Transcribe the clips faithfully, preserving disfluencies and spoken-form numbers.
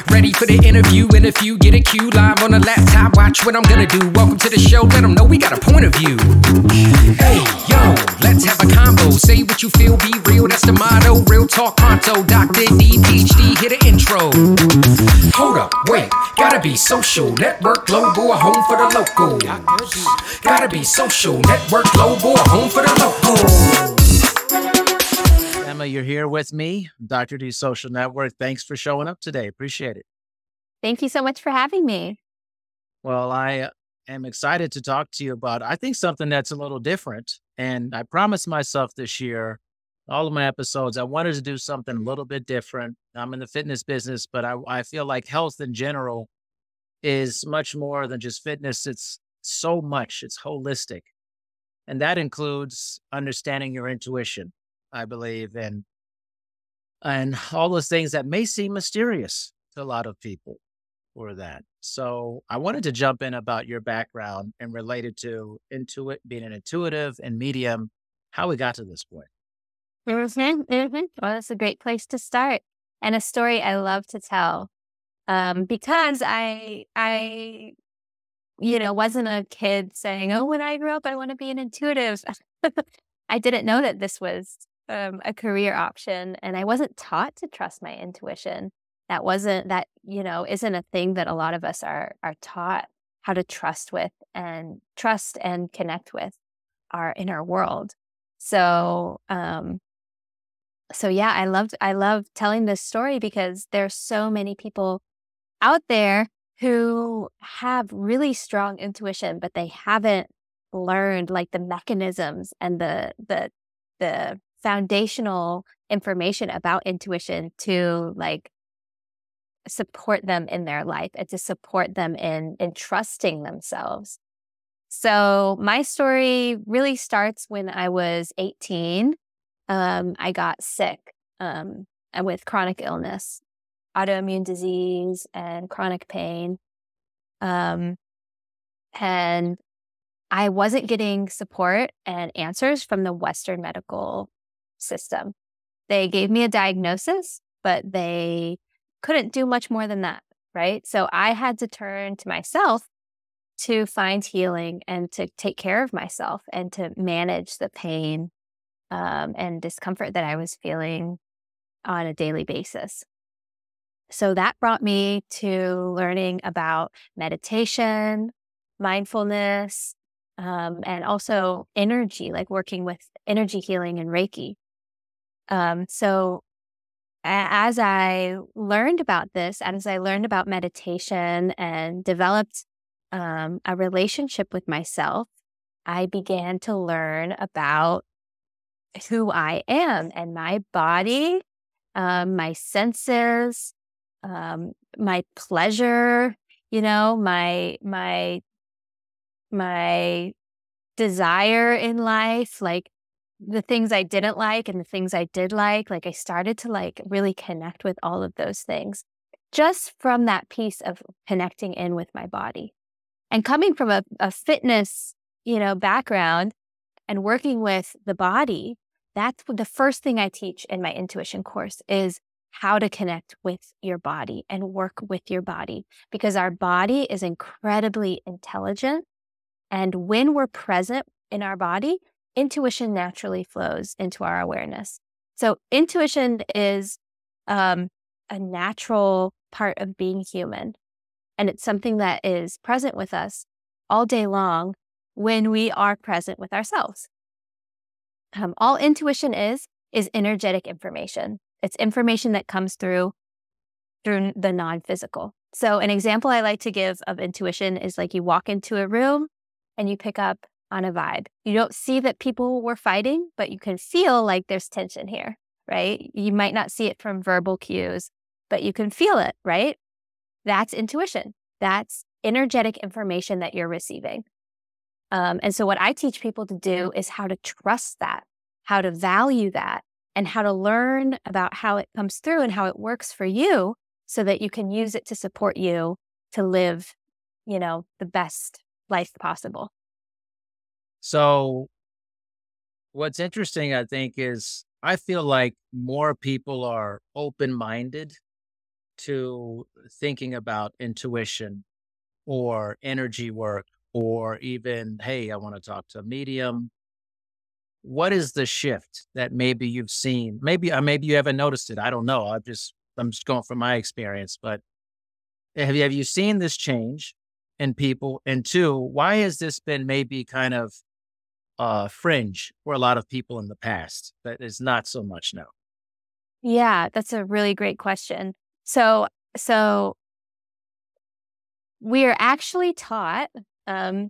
Ready for the interview, and if you get a cue live on the laptop, watch what I'm gonna do. Welcome to the show, let them know we got a point of view. Hey, yo, let's have a combo. Say what you feel, be real, that's the motto. Real talk pronto, Doctor D, P H D, hit an intro. Hold up, wait, gotta be social. Network global, a home for the local. Gotta be social. Network global, a home for the local. Emma, you're here with me, Doctor D Social Network. Thanks for showing up today. Appreciate it. Thank you so much for having me. Well, I am excited to talk to you about, I think, something that's a little different. And I promised myself this year, all of my episodes, I wanted to do something a little bit different. I'm in the fitness business, but I, I feel like health in general is much more than just fitness. It's so much. It's holistic. And that includes understanding your intuition, I believe, and and all those things that may seem mysterious to a lot of people or that. So I wanted to jump in about your background and related to intuit being an intuitive and medium, how we got to this point. Mm-hmm, mm-hmm. Well, that's a great place to start, and a story I love to tell. Um, because I, I, you know, wasn't a kid saying, "Oh, when I grow up, I want to be an intuitive." I didn't know that this was um, a career option, and I wasn't taught to trust my intuition. That wasn't that you know isn't a thing that a lot of us are are taught how to trust with and trust and connect with our inner world. So, um, so yeah, I loved I love telling this story because there's so many people out there who have really strong intuition, but they haven't learned like the mechanisms and the the the foundational information about intuition to like support them in their life and to support them in in trusting themselves. So my story really starts when I was eighteen. Um, I got sick um, and with chronic illness, autoimmune disease, and chronic pain. Um, and I wasn't getting support and answers from the Western medical system. They gave me a diagnosis, but they couldn't do much more than that, right? So I had to turn to myself to find healing and to take care of myself and to manage the pain um, and discomfort that I was feeling on a daily basis. So that brought me to learning about meditation, mindfulness, um, and also energy, like working with energy healing and Reiki. Um, so a- as I learned about this, as I learned about meditation and developed um, a relationship with myself, I began to learn about who I am and my body, um, my senses, um, my pleasure, you know, my my my desire in life, like the things I didn't like and the things I did like. Like I started to like really connect with all of those things just from that piece of connecting in with my body. And coming from a, a fitness, you know, background and working with the body, that's what the first thing I teach in my intuition course is how to connect with your body and work with your body, because our body is incredibly intelligent. And when we're present in our body, intuition naturally flows into our awareness. So intuition is um, a natural part of being human. And it's something that is present with us all day long when we are present with ourselves. Um, all intuition is, is energetic information. It's information that comes through through the non-physical. So an example I like to give of intuition is like you walk into a room and you pick up on a vibe. You don't see that people were fighting, but you can feel like there's tension here, right? You might not see it from verbal cues, but you can feel it, right? That's intuition. That's energetic information that you're receiving. Um, and so what I teach people to do is how to trust that, how to value that, and how to learn about how it comes through and how it works for you so that you can use it to support you to live, you know, the best life possible. So what's interesting, I think, is I feel like more people are open-minded to thinking about intuition or energy work, or even, hey, I want to talk to a medium? What is the shift that maybe you've seen? Maybe, uh, maybe you haven't noticed it. I don't know. I'm just, I'm just going from my experience, but have you, have you seen this change in people? And two, why has this been maybe kind of uh, fringe for a lot of people in the past that is not so much now? Yeah, that's a really great question. So, so we are actually taught um,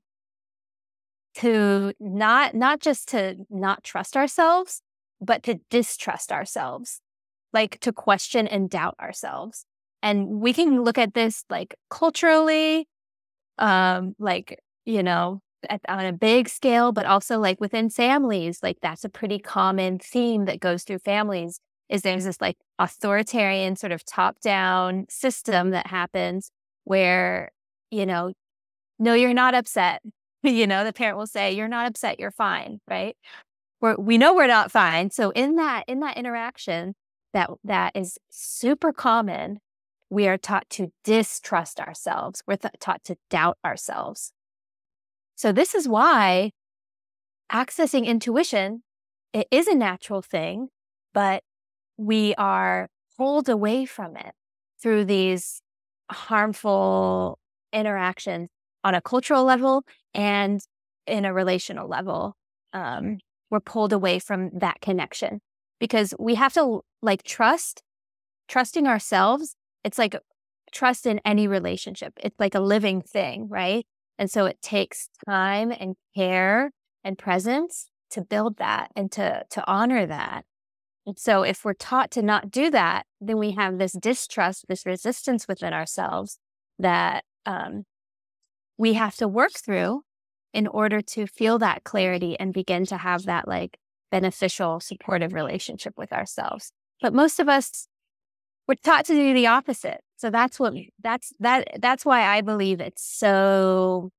to not not just to not trust ourselves, but to distrust ourselves, like to question and doubt ourselves. And we can look at this like culturally, um, like, you know, at, on a big scale, but also like within families, like that's a pretty common theme that goes through families is there's this like authoritarian sort of top down system that happens where, you know, no, you're not upset. You know, the parent will say, you're not upset, you're fine, right? We're, we know we're not fine. So in that, in that interaction that, that is super common, we are taught to distrust ourselves. We're th- taught to doubt ourselves. So this is why accessing intuition, it is a natural thing, but we are pulled away from it through these harmful interactions on a cultural level and in a relational level. Um, we're pulled away from that connection because we have to like trust, trusting ourselves. It's like trust in any relationship. It's like a living thing, right? And so it takes time and care and presence to build that and to to honor that. And so if we're taught to not do that, then we have this distrust, this resistance within ourselves that um, we have to work through in order to feel that clarity and begin to have that like beneficial, supportive relationship with ourselves. But most of us, we're taught to do the opposite. So that's what that's that that's why I believe it's so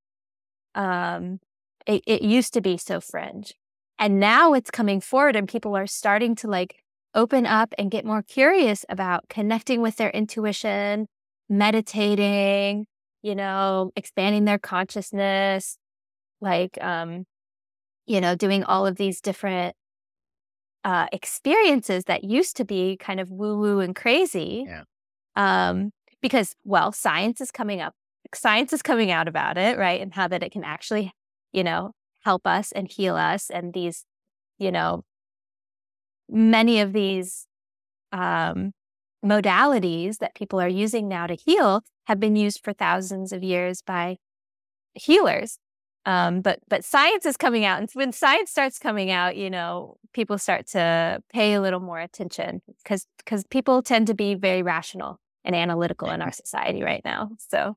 um it, it used to be so fringe. And now it's coming forward and people are starting to like open up and get more curious about connecting with their intuition, meditating, you know, expanding their consciousness, like um, you know, doing all of these different uh experiences that used to be kind of woo-woo and crazy. Yeah. Um, because, well, science is coming up, science is coming out about it, right? And how that it can actually, you know, help us and heal us. And these, you know, many of these um, modalities that people are using now to heal have been used for thousands of years by healers. Um, but but science is coming out, and when science starts coming out, you know, people start to pay a little more attention because because people tend to be very rational and analytical in our society right now. So,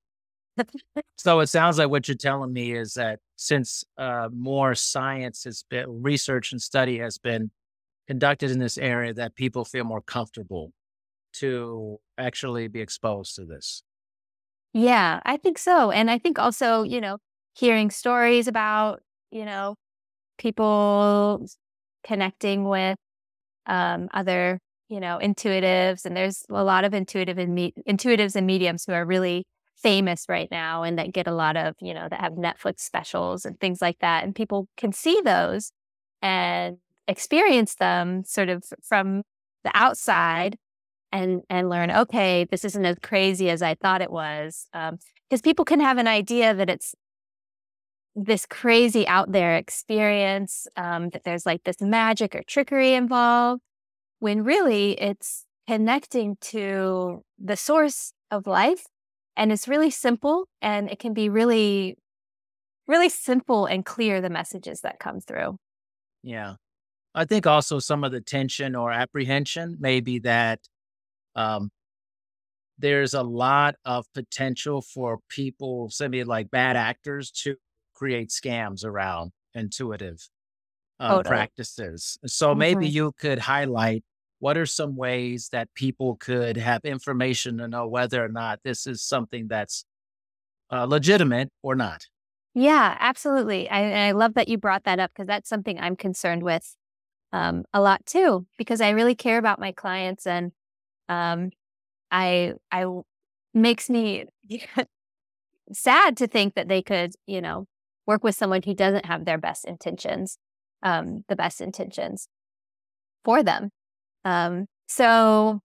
So it sounds like what you're telling me is that since uh, more science has been, research and study has been conducted in this area, that people feel more comfortable to actually be exposed to this. yeah, I think so, and I think also, you know, hearing stories about, you know, people connecting with um, other, you know, intuitives, and there's a lot of intuitive and me- intuitives and mediums who are really famous right now, and that get a lot of, you know, that have Netflix specials and things like that, and people can see those and experience them sort of from the outside and and learn, okay, this isn't as crazy as I thought it was, because people can have an idea that it's this crazy out there experience, um, that there's like this magic or trickery involved, when really it's connecting to the source of life. And it's really simple and it can be really, really simple and clear, the messages that come through. Yeah. I think also some of the tension or apprehension may be that um, there's a lot of potential for people, maybe like bad actors, to create scams around intuitive um, Totally. practices. So maybe hmm you could highlight what are some ways that people could have information to know whether or not this is something that's uh, legitimate or not. Yeah, absolutely. I, and I love that you brought that up because that's something I'm concerned with um, a lot too, because I really care about my clients and um, I, I makes me sad to think that they could, you know, work with someone who doesn't have their best intentions, um, the best intentions for them. Um, so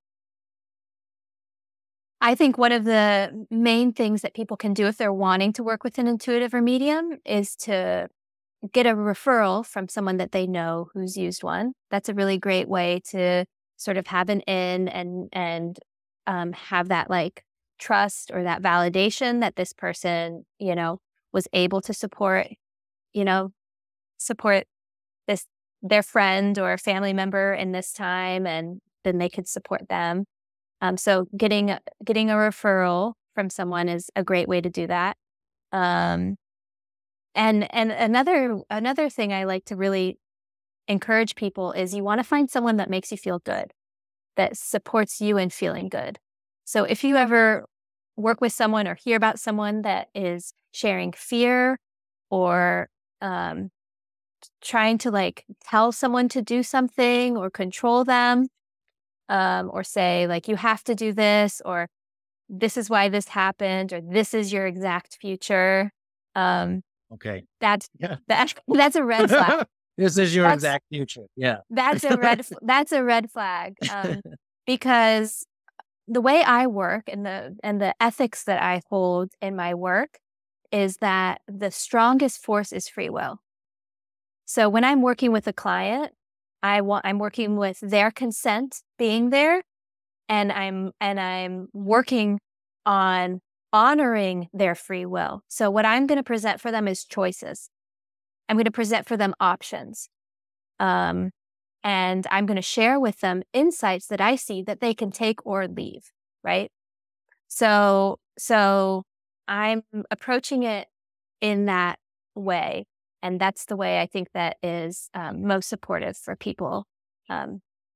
I think one of the main things that people can do if they're wanting to work with an intuitive or medium is to get a referral from someone that they know who's used one. That's a really great way to sort of have an in and and um, have that like trust or that validation that this person, you know, was able to support, you know, support this their friend or family member in this time, and then they could support them. Um, so getting a- getting a referral from someone is a great way to do that. Um, and and another another thing I like to really encourage people is you want to find someone that makes you feel good, that supports you in feeling good. So if you ever work with someone or hear about someone that is sharing fear or um, trying to like tell someone to do something or control them, um, or say like, you have to do this, or this is why this happened, or this is your exact future. Um, Okay. that's, Yeah. that, that's a red flag. This is your That's, exact future. Yeah. that's a red, f- that's a red flag. Um, because the way I work and the, and the ethics that I hold in my work is that the strongest force is free will. So when I'm working with a client, I want, I'm working with their consent being there, and I'm, and I'm working on honoring their free will. So what I'm going to present for them is choices. I'm going to present for them options. Um, and I'm going to share with them insights that I see that they can take or leave, right? So, so I'm approaching it in that way. And that's the way I think that is um, most supportive for people um,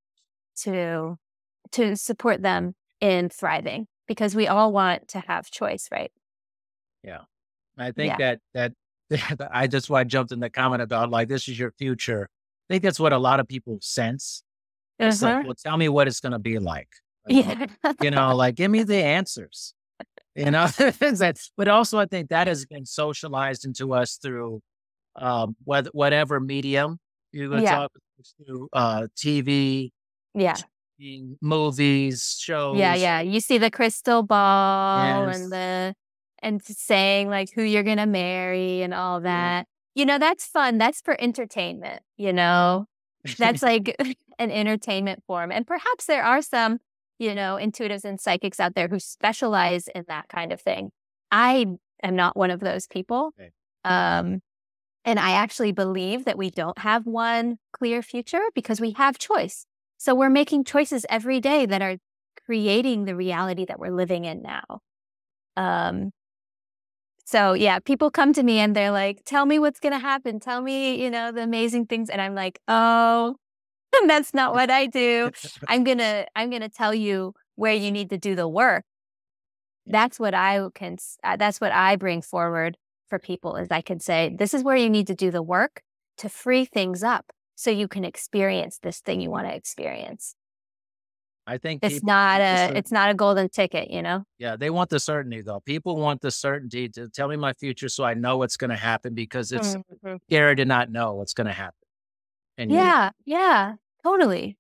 to to support them in thriving, because we all want to have choice, right? Yeah. I think Yeah. that, that, I just why I jumped in the comment about like, this is your future. I think that's what a lot of people sense. It's like, Uh-huh. well, tell me what it's going to be like. Like, Yeah. you know, like, give me the answers, you know, that's, but also I think that has been socialized into us through, um, whether, whatever medium you're going to Yeah. talk through, uh, T V, Yeah. movies, Yeah. shows. Yeah. You see the crystal ball and Yes. the and saying like who you're gonna marry and all Yeah. that. You know, that's fun. That's for entertainment, you know. That's like an entertainment form. And perhaps there are some, you know, intuitives and psychics out there who specialize in that kind of thing. I am not one of those people. Okay. Um, and I actually believe that we don't have one clear future because we have choice. So we're making choices every day that are creating the reality that we're living in now. Um, so yeah, people come to me and they're like, tell me what's going to happen. Tell me, you know, the amazing things. And I'm like, oh, that's not what I do. I'm going to, I'm going to tell you where you need to do the work. That's what I can, s- uh, that's what I bring forward for people is I can say, this is where you need to do the work to free things up so you can experience this thing you want to experience. I think It's people not want the a, cer- it's not a golden ticket, you know? yeah, they want the certainty though. People want the certainty to tell me my future so I know what's going to happen because it's Mhm. scary to not know what's going to happen. And you know, Yeah, yeah, totally.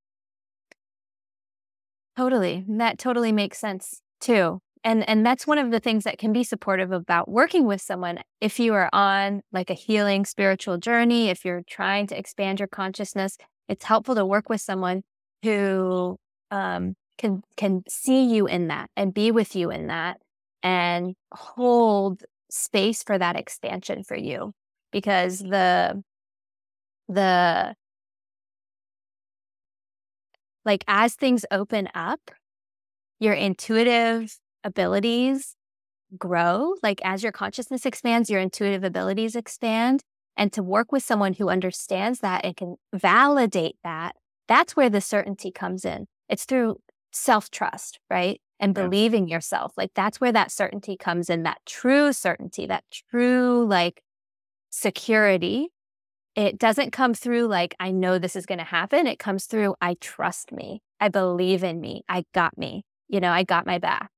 Totally. And that totally makes sense too. And and that's one of the things that can be supportive about working with someone. If you are on like a healing spiritual journey, if you're trying to expand your consciousness, it's helpful to work with someone who um, can can see you in that and be with you in that and hold space for that expansion for you. Because the the like as things open up, your intuitive abilities grow. Like as your consciousness expands, your intuitive abilities expand. And to work with someone who understands that and can validate that, that's where the certainty comes in. It's through self trust, right? And yeah, believing yourself. Like that's where that certainty comes in, that true certainty, that true like security. It doesn't come through like, I know this is going to happen. It comes through, I trust me. I believe in me. I got me. you know, I got my back.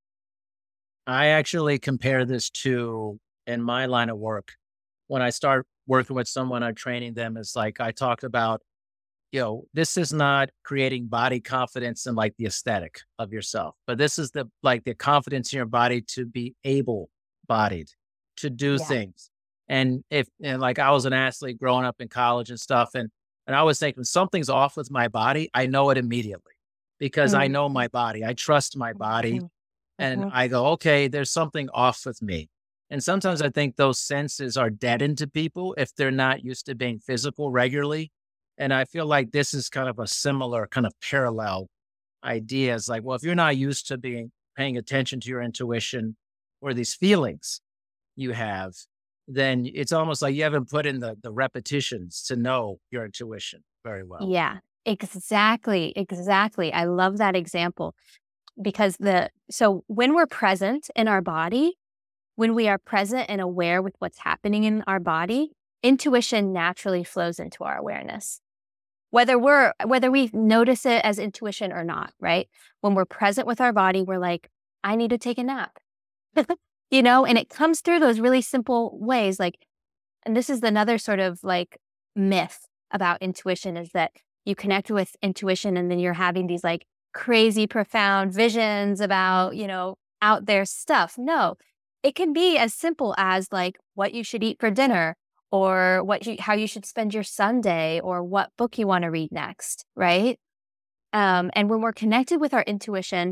I actually compare this to in my line of work. When I start working with someone, I'm training them. It's like I talked about, you know, this is not creating body confidence and like the aesthetic of yourself, but this is the like the confidence in your body to be able bodied to do Yeah. things. And if and like I was an athlete growing up in college and stuff, and and I was thinking something's off with my body, I know it immediately because I Mm-hmm. know my body. I trust my body and Mm-hmm. I go, okay, there's something off with me. And sometimes I think those senses are deadened to people if they're not used to being physical regularly. And I feel like this is kind of a similar kind of parallel idea. It's like, well, if you're not used to being paying attention to your intuition or these feelings you have, then it's almost like you haven't put in the the repetitions to know your intuition very well. Yeah, exactly, exactly. I love that example because the so when we're present in our body, when we are present and aware with what's happening in our body, intuition naturally flows into our awareness. Whether we're whether we notice it as intuition or not, right? When we're present with our body, we're like, I need to take a nap. You know, and it comes through those really simple ways like and this is another sort of like myth about intuition is that you connect with intuition and then you're having these like crazy profound visions about, you know, out there stuff. No, it can be as simple as like what you should eat for dinner or what you, how you should spend your Sunday or what book you want to read next, right? Um, and when we're connected with our intuition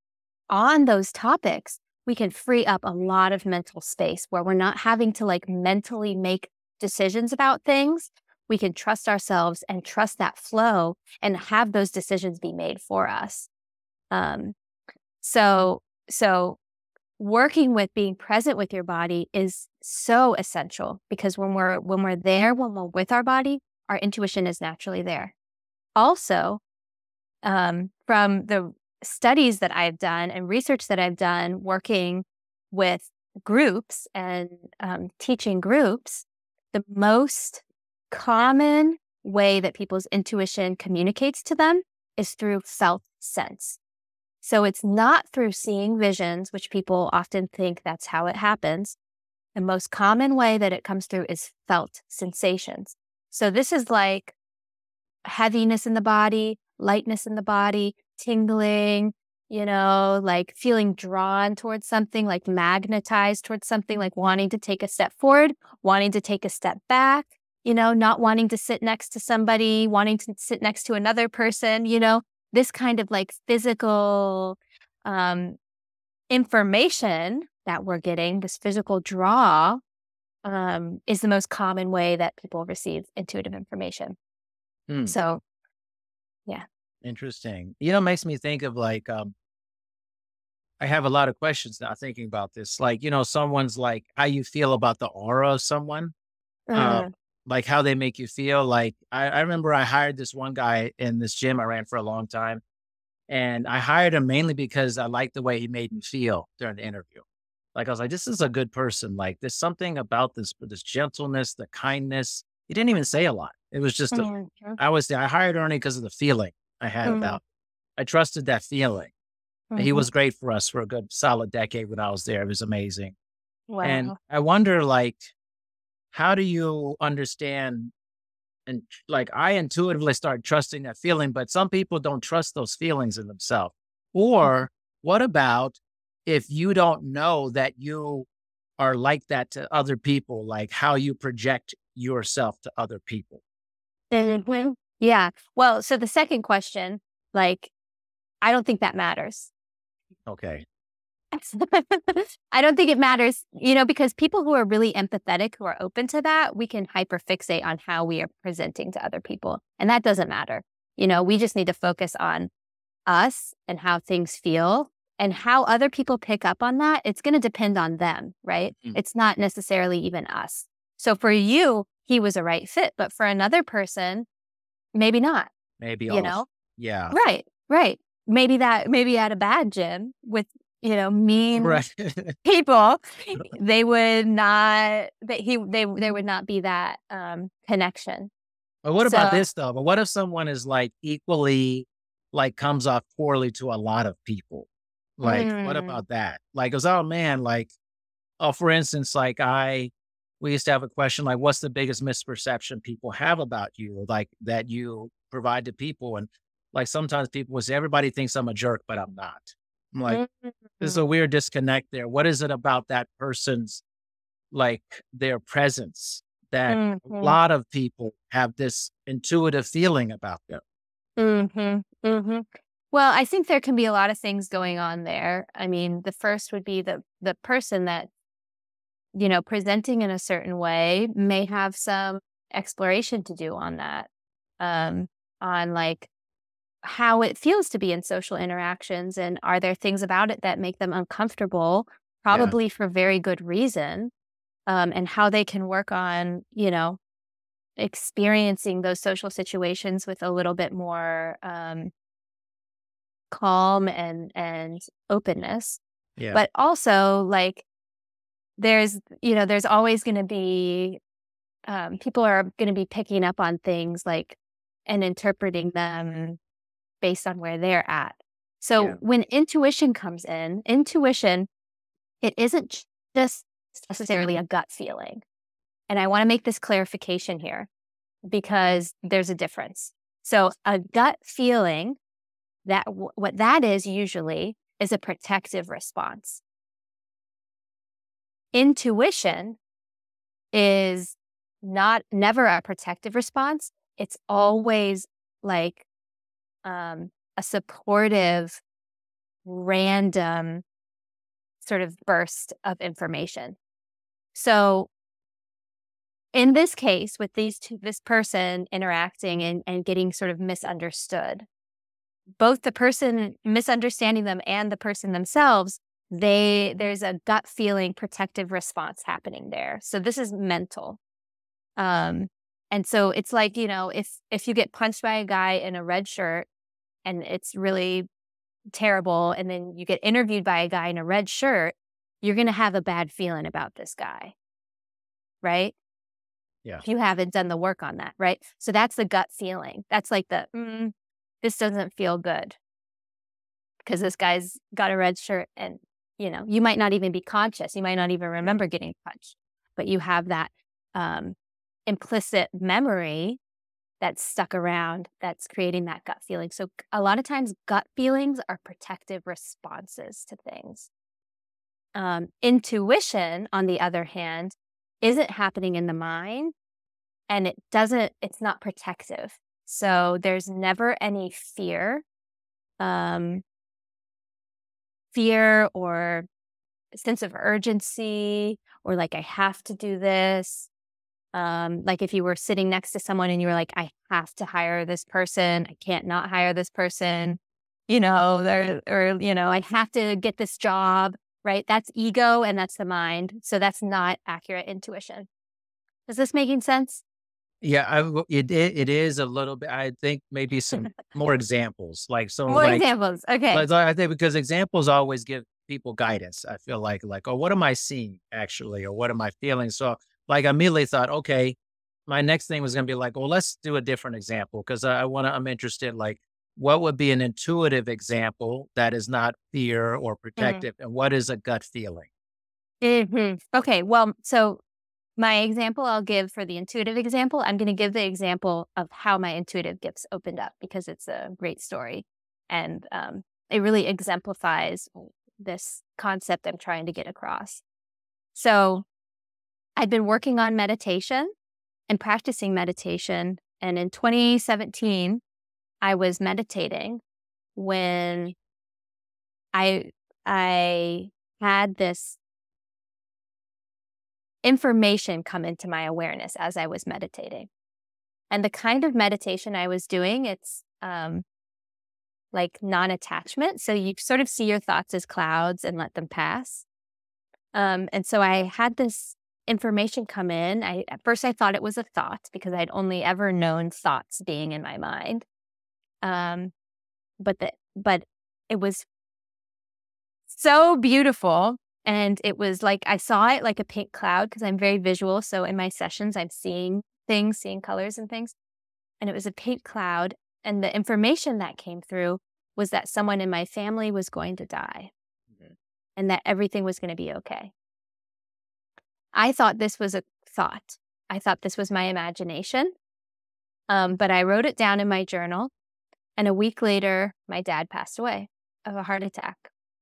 on those topics, we can free up a lot of mental space where we're not having to like mentally make decisions about things. We can trust ourselves and trust that flow and have those decisions be made for us. Um, so, so working with being present with your body is so essential because when we're when we're there, when we're with our body, our intuition is naturally there. Also, um, from the studies that I've done and research that I've done working with groups and um, teaching groups, the most common way that people's intuition communicates to them is through felt sense. So it's not through seeing visions, which people often think that's how it happens. The most common way that it comes through is felt sensations. So this is like heaviness in the body, lightness in the body, tingling, you know, like feeling drawn towards something, like magnetized towards something, like wanting to take a step forward, wanting to take a step back, you know, not wanting to sit next to somebody, wanting to sit next to another person, you know, this kind of like physical um, information that we're getting, this physical draw um, is the most common way that people receive intuitive information. Hmm, So, yeah. interesting. You know, it makes me think of like, um, I have a lot of questions now thinking about this. Like, you know, someone's like, how you feel about the aura of someone, uh, Mm, like how they make you feel. Like, I, I remember I hired this one guy in this gym I ran for a long time, and I hired him mainly because I liked the way he made me feel during the interview. Like, I was like, this is a good person. Like, there's something about this, this gentleness, the kindness. He didn't even say a lot. It was just, a, mm, mm, I was, I hired Ernie because of the feeling I had mm, about, I trusted that feeling. He mhm. was great for us for a good solid decade when I was there. It was amazing. And Wow. I wonder, like, how do you understand? And like, I intuitively start trusting that feeling, but some people don't trust those feelings in themselves. Mhm. Or what about if you don't know that you are like that to other people, like how you project yourself to other people? Mhm. Yeah. Well, so the second question, like, I don't think that matters. Okay. I don't think it matters, you know, because people who are really empathetic, who are open to that, we can hyperfixate on how we are presenting to other people. And that doesn't matter. You know, we just need to focus on us and how things feel and how other people pick up on that. It's going to depend on them, right? Mm, It's not necessarily even us. So for you, he was a right fit, but for another person, maybe not, maybe you off. know? Yeah. Right, right. Maybe that, maybe at a bad gym with, you know, mean Right. people, they would not, that he, they, there would not be that um, connection. But what about So, this though? But what if someone is like equally like comes off poorly to a lot of people? Like, what Mm, about that? Like, it was, oh man, like, oh, for instance, like I, we used to have a question like, what's the biggest misperception people have about you, like that you provide to people? And like sometimes people will say, everybody thinks I'm a jerk, but I'm not. I'm like, there's a mm, weird disconnect there. What is it about that person's like their presence that a mhm, lot of people have this intuitive feeling about them? mhm, mhm. Well, I think there can be a lot of things going on there. I mean, the first would be the the person that, you know, presenting in a certain way may have some exploration to do on that. Um, on like how it feels to be in social interactions, and are there things about it that make them uncomfortable, Yeah. probably for very good reason, um, and how they can work on, you know, experiencing those social situations with a little bit more um, calm and and openness. Yeah. But also, like, there's you know there's always going to be um, people are going to be picking up on things like and interpreting them based on where they're at. Yeah. So when intuition comes in, intuition, it isn't j- just necessarily a gut feeling. And I want to make this clarification here because there's a difference. So a gut feeling, that w- what that is usually is a protective response. Intuition is not never a protective response. It's always like um, a supportive, random sort of burst of information. So in this case, with these two, this person interacting and, and getting sort of misunderstood, both the person misunderstanding them and the person themselves, they there's a gut feeling protective response happening there. So this is mental. Um, and so it's like, you know, if if you get punched by a guy in a red shirt and it's really terrible, and then you get interviewed by a guy in a red shirt, you're gonna have a bad feeling about this guy, right? Yeah. If you haven't done the work on that, right? So that's the gut feeling. That's like the, "Mm, this doesn't feel good because this guy's got a red shirt," and, you know, you might not even be conscious. You might not even remember getting punched, but you have that, um, implicit memory that's stuck around that's creating that gut feeling. So a lot of times gut feelings are protective responses to things. Um, intuition, on the other hand, isn't happening in the mind, and it doesn't, it's not protective. So there's never any fear, um, fear or sense of urgency, or like, I have to do this. Um, like if you were sitting next to someone and you were like, I have to hire this person, I can't not hire this person, you know, or, or, you know, I have to get this job, right? That's ego and that's the mind. So that's not accurate intuition. Is this making sense? Yeah, I w it i it is a little bit. I think maybe some more examples, like, so, More like examples. Okay. like, I think because examples always give people guidance, I feel like like, "Oh, what am I seeing actually, or what am I feeling?" So, like, I immediately thought, "Okay," my next thing was gonna be like, "Well, let's do a different example because I I wanna I'm interested, like, what would be an intuitive example that is not fear or Mm. protective, and what is a gut feeling?" Mhm. Okay. Well, so my example I'll give for the intuitive example, I'm going to give the example of how my intuitive gifts opened up because it's a great story. And um, it really exemplifies this concept I'm trying to get across. So I'd been working on meditation and practicing meditation. And in twenty seventeen, I was meditating when I I had this information come into my awareness as I was meditating. And the kind of meditation I was doing, it's um, like non-attachment. So you sort of see your thoughts as clouds and let them pass. Um, and so I had this information come in. I at first I thought it was a thought because I'd only ever known thoughts being in my mind. Um, but the but it was so beautiful. And it was like I saw it like a pink cloud because I'm very visual. So in my sessions, I'm seeing things, seeing colors and things. And it was a pink cloud. And the information that came through was that someone in my family was going to die. and that everything was going to be okay. I thought this was a thought. I thought this was my imagination. Um, but I wrote it down in my journal. And a week later, my dad passed away of a heart attack.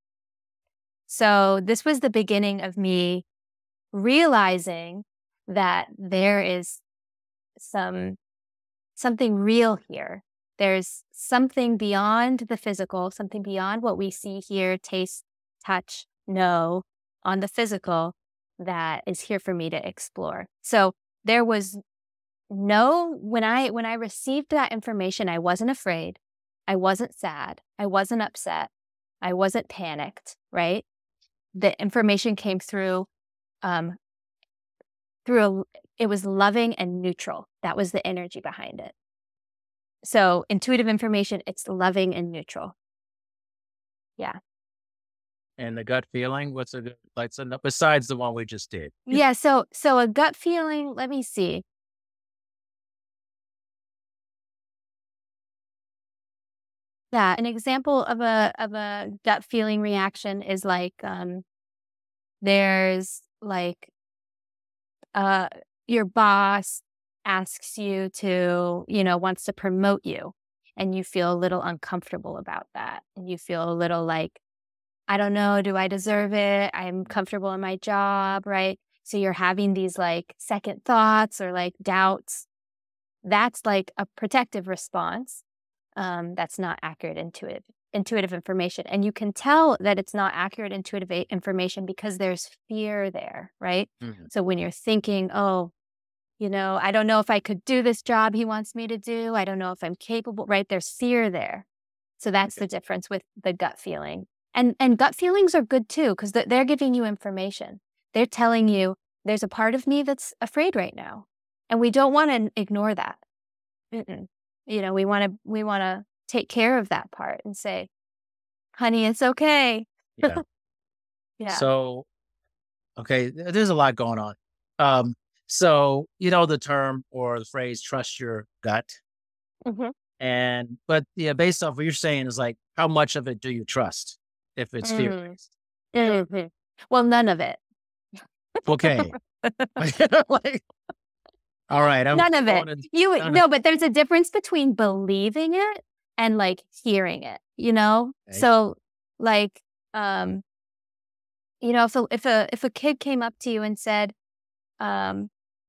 So this was the beginning of me realizing that there is some something real here. There's something beyond the physical, something beyond what we see, hear, taste, touch, know on the physical that is here for me to explore. So there was no, when I when I received that information, I wasn't afraid. I wasn't sad. I wasn't upset. I wasn't panicked, right? The information came through um, through a, it was loving and neutral. That was the energy behind it. So intuitive information, it's loving and neutral. Yeah. And the gut feeling, what's a good, like, so, besides the one we just did? Yeah. So, so a gut feeling, let me see. Yeah. An example of a, of a gut feeling reaction is like, um, there's like, uh, your boss asks you to, you know, wants to promote you, and you feel a little uncomfortable about that. And you feel a little like, I don't know, do I deserve it? I'm comfortable in my job, right? So you're having these like second thoughts or like doubts. That's like a protective response. Um, that's not accurate intuitive intuitive information. And you can tell that it's not accurate intuitive a- information because there's fear there, right? Mhm. So when you're thinking, oh, you know, I don't know if I could do this job he wants me to do. I don't know if I'm capable, right? There's fear there. So that's the difference with the gut feeling. And and gut feelings are good too, because they're giving you information. They're telling you there's a part of me that's afraid right now. And we don't want to ignore that. Mm-mm. You know, we want to we want to take care of that part and say, honey, it's okay. Yeah. Yeah. So, okay, th- there's a lot going on. Um, so, you know, the term or the phrase, trust your gut. hmm And, but yeah, based off what you're saying is like, how much of it do you trust if it's fear Mm. based? Mhm. Well, none of it. Okay. Like, all right, I'm None of it. going in- You none of- no, but there's a difference between believing it and like hearing it, you know? Okay. So like um you know, if a if a if a kid came up to you and said, um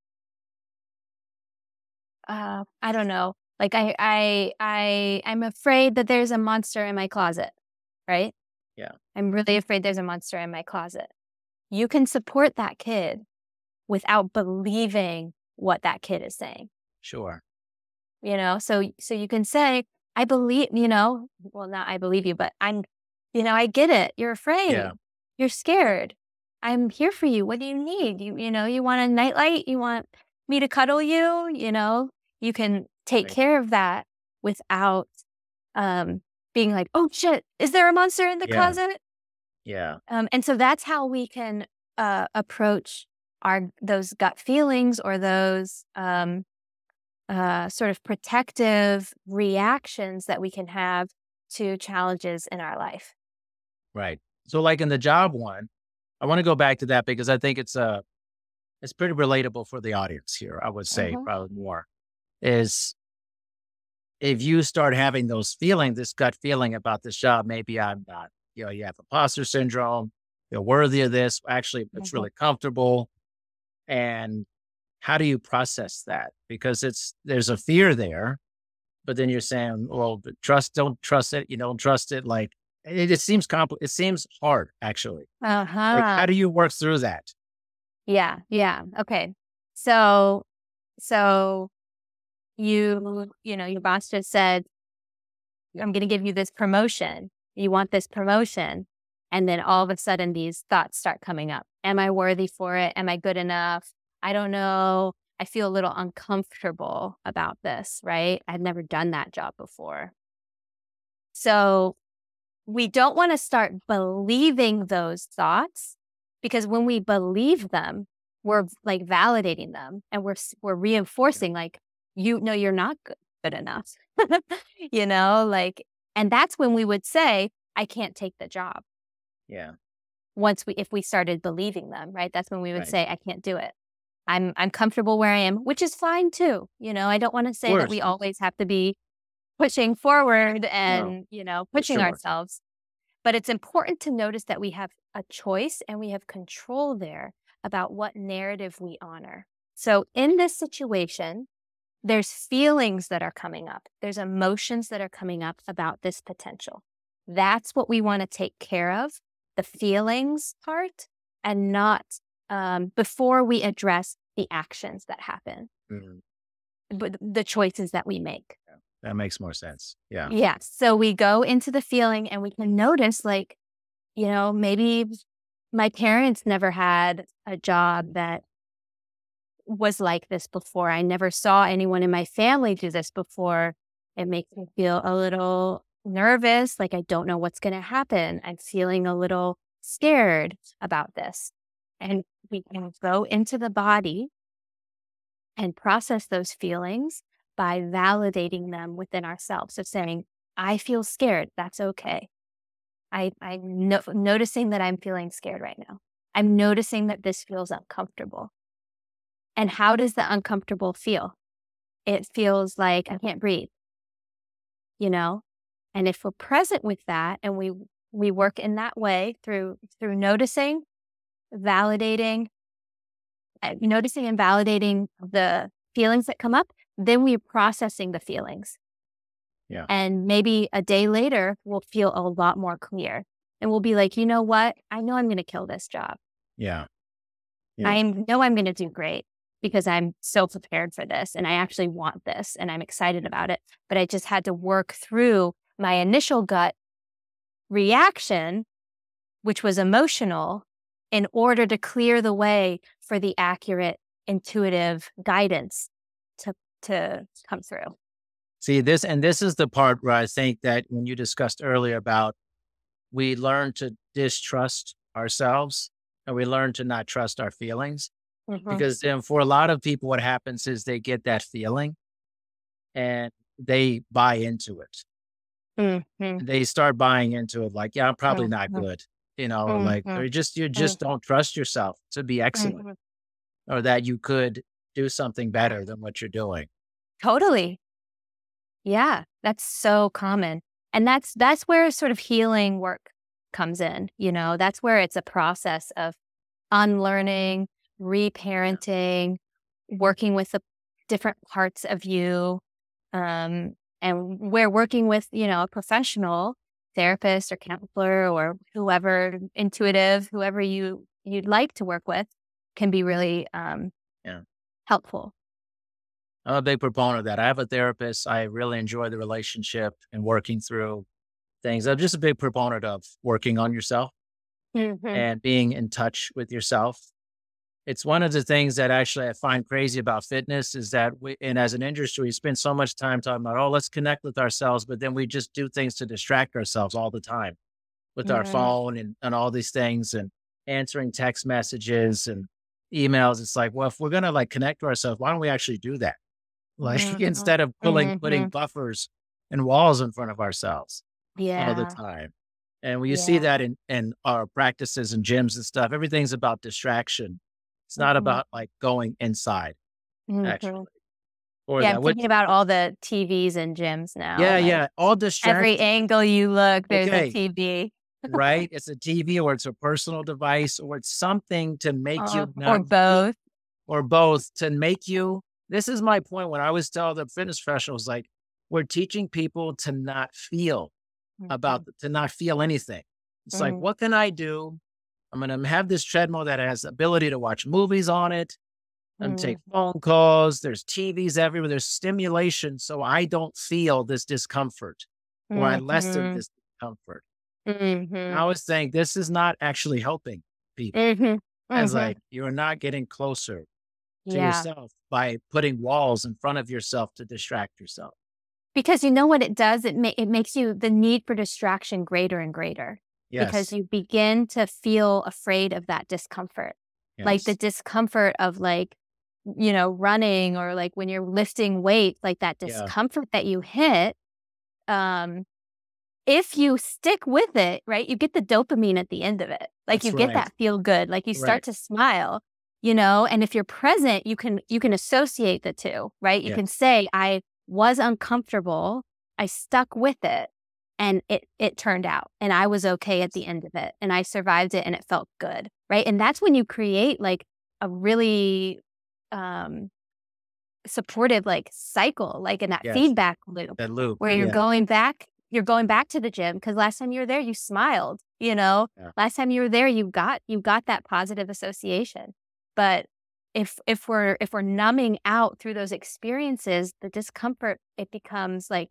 uh I don't know, like I I I I'm afraid that there's a monster in my closet, right? Yeah. I'm really afraid there's a monster in my closet. You can support that kid without believing what that kid is saying. Sure. You know, so so you can say, I believe, you know, well, not I believe you, but I'm, you know, I get it. You're afraid. Yeah. You're scared. I'm here for you. What do you need? You you know, you want a nightlight? You want me to cuddle you? You know, you can take Right. care of that without um being like, oh shit, is there a monster in the Yeah. closet? Yeah. Um, and so that's how we can uh approach our those gut feelings or those um uh, sort of protective reactions that we can have to challenges in our life. Right. So like in the job one, I want to go back to that because I think it's uh it's pretty relatable for the audience here. I would say Mhm. probably more is if you start having those feelings, this gut feeling about this job, maybe I'm not, you know, you have imposter syndrome, you're worthy of this. Actually, it's Mhm. really comfortable. And how do you process that? Because it's there's a fear there, but then you're saying, well, but trust, don't trust it. You don't trust it. Like it, it seems compli It seems hard, actually. Like, Uh-huh. how do you work through that? Yeah, yeah. Okay. So so you, you know, your boss just said, I'm going to give you this promotion. You want this promotion. And then all of a sudden these thoughts start coming up. Am I worthy for it? Am I good enough? I don't know. I feel a little uncomfortable about this, right? I've never done that job before. So we don't want to start believing those thoughts, because when we believe them, we're like validating them, and we're s- we're reinforcing like, you know, you're not good, good enough. You know, like, and that's when we would say, I can't take the job. Yeah. once we, if we started believing them, right? That's when we would Right. say, I can't do it. I'm, I'm comfortable where I am, which is fine too. You know, I don't want to say that Course. we always have to be pushing forward No, and, you know, for pushing sure. ourselves. But it's important to notice that we have a choice and we have control there about what narrative we honor. So in this situation, there's feelings that are coming up. There's emotions that are coming up about this potential. That's what we want to take care of, the feelings part, and not um, before we address the actions that happen, Mhm. but the choices that we make. That makes more sense. Yeah. Yeah. So we go into the feeling and we can notice, like, you know, maybe my parents never had a job that was like this before. I never saw anyone in my family do this before. It makes me feel a little nervous, like I don't know what's going to happen. I'm feeling a little scared about this. And we can go into the body and process those feelings by validating them within ourselves. So saying, I feel scared. That's okay. I, I'm no, noticing that I'm feeling scared right now. I'm noticing that this feels uncomfortable. And how does the uncomfortable feel? It feels like I can't breathe, you know? And if we're present with that and we we work in that way through through noticing, validating, uh, noticing and validating the feelings that come up, then we're processing the feelings. Yeah. And maybe a day later, we'll feel a lot more clear. And we'll be like, you know what? I know I'm going to kill this job. Yeah. Yeah. I know I'm going to do great because I'm so prepared for this and I actually want this and I'm excited about it. But I just had to work through my initial gut reaction, which was emotional, in order to clear the way for the accurate, intuitive guidance to, to come through. See this, and this is the part where I think that when you discussed earlier about we learn to distrust ourselves and we learn to not trust our feelings. Mhm. Because then for a lot of people, what happens is they get that feeling and they buy into it. Mhm. They start buying into it like, yeah, I'm probably not Mhm. good, you know, or like, Mhm. or just, you just don't trust yourself to be excellent Mhm. or that you could do something better than what you're doing. Totally. Yeah, that's so common. And that's that's where sort of healing work comes in, you know. That's where it's a process of unlearning, reparenting, working with the different parts of you. Um, and we're working with, you know, a professional therapist or counselor or whoever, intuitive, whoever you you'd like to work with can be really um, Yeah. helpful. I'm a big proponent of that. I have a therapist. I really enjoy the relationship and working through things. I'm just a big proponent of working on yourself Mhm. and being in touch with yourself. It's one of the things that actually I find crazy about fitness is that we, and as an industry, we spend so much time talking about, oh, let's connect with ourselves, but then we just do things to distract ourselves all the time with our Mhm. phone and, and all these things and answering text messages and emails. It's like, well, if we're going to like connect to ourselves, why don't we actually do that? Like Mhm. instead of pulling, putting Mhm. buffers and walls in front of ourselves all the Yeah. time. And when you see Yeah. that in, in our practices and gyms and stuff, everything's about distraction. It's not Mhm. about like going inside, Mhm. actually. Or Yeah, I'm that would, thinking about all the T Vs in gyms now. yeah, Like yeah. All every distraction. angle you look, there's a Okay. T V. Right? It's a T V or it's a personal device or it's something to make Uh, you or not both. or both to make you. This is my point when I always tell the fitness professionals, like, we're teaching people to not feel about, Mhm. to not feel anything. It's like, Mhm. what can I do? I'm going to have this treadmill that has the ability to watch movies on it and take Mhm. phone calls. There's T Vs everywhere. There's stimulation. So I don't feel this discomfort or I lessen Mhm. this discomfort. Mhm. I was saying this is not actually helping people. Mhm. As Mhm. like, you're not getting closer to Yeah. yourself by putting walls in front of yourself to distract yourself. Because you know what it does? It ma- it makes you the need for distraction greater and greater because Yes. you begin to feel afraid of that discomfort. Like the Yes. discomfort of like, you know, running or like when you're lifting weights, like that Yeah. discomfort that you hit, um, if you stick with it, right, you get the dopamine at the end of it. Like That's you get right. that feel good, like you start Right. to smile, you know, and if you're present, you can you can associate the two, right? You Yeah. can say, I was uncomfortable, I stuck with it, and it it turned out, and I was okay at the end of it, and I survived it and it felt good, right? And that's when you create like a really um supportive like cycle, like in that Yes. feedback loop That loop. where you're Yeah. going back, you're going back to the gym because last time you were there, you smiled, you know, Yeah. last time you were there, you got, you got that positive association. But if, if we're, if we're numbing out through those experiences, the discomfort, it becomes like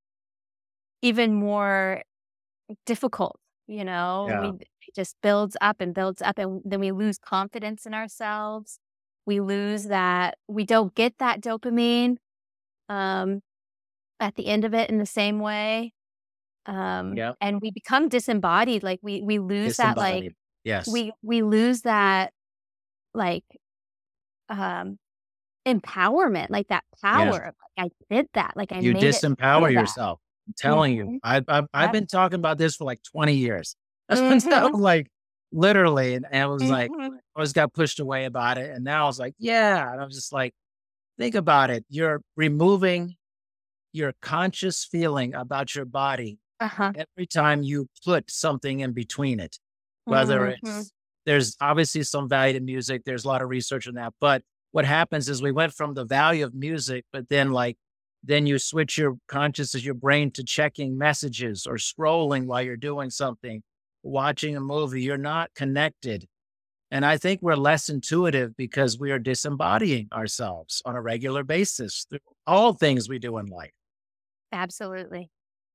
even more difficult, you know, Yeah. we it just builds up and builds up and then we lose confidence in ourselves. We lose that, we don't get that dopamine um, at the end of it in the same way. Um, Yeah. and we become disembodied. Like we, we lose that, like, Disembodied. Yes. we, we lose that, like, um, empowerment, like that Yeah. power. of, Like, I did that. Like I You made it disempower through that. yourself. I'm telling you. Mhm. I've I've, I've Yep. been talking about this for like twenty years. Mhm. So, like literally, and, and I was like, Mhm. I always got pushed away about it, and now I was like, yeah. And I was just like, think about it. You're removing your conscious feeling about your body Uh-huh. every time you put something in between it. Whether Mhm. it's there's obviously some value to music. There's a lot of research on that, but what happens is we went from the value of music, but then like then you switch your consciousness, your brain to checking messages or scrolling while you're doing something, watching a movie. You're not connected. And I think we're less intuitive because we are disembodying ourselves on a regular basis through all things we do in life. Absolutely.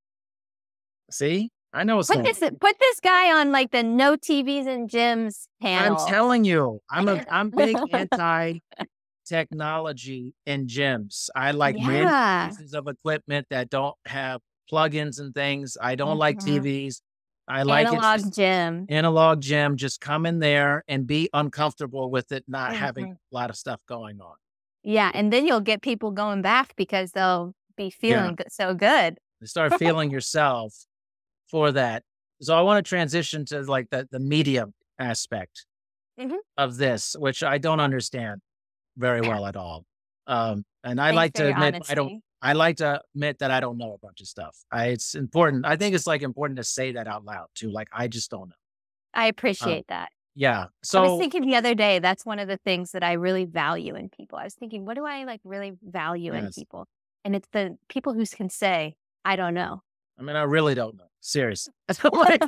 See, I know it's Put going. this, put this guy on like the no T Vs and gyms I'm panel. telling you, I'm a I'm big anti technology in gyms. I like many Yeah. pieces of equipment that don't have plugins and things. I don't like Mhm. T Vs. I like it Analog just gym. analog gym. Just come in there and be uncomfortable with it, not having Mhm. a lot of stuff going on. Yeah, and then you'll get people going back because they'll be Yeah, feeling go- so good. you start feeling yourself for that. So I want to transition to like the the medium aspect Mhm. of this, which I don't understand very well at all. Um, and I Thanks like for to your admit I don't. honesty. I like to admit that I don't know a bunch of stuff. I, it's important. I think it's like important to say that out loud too. Like I just don't know. I Um, appreciate that. yeah. I was So thinking the other day, that's one of the things that I really value in people. I was thinking, what do I like really value in yes, people? And it's the people who can say, I don't know. I mean I really don't know. Seriously. Like,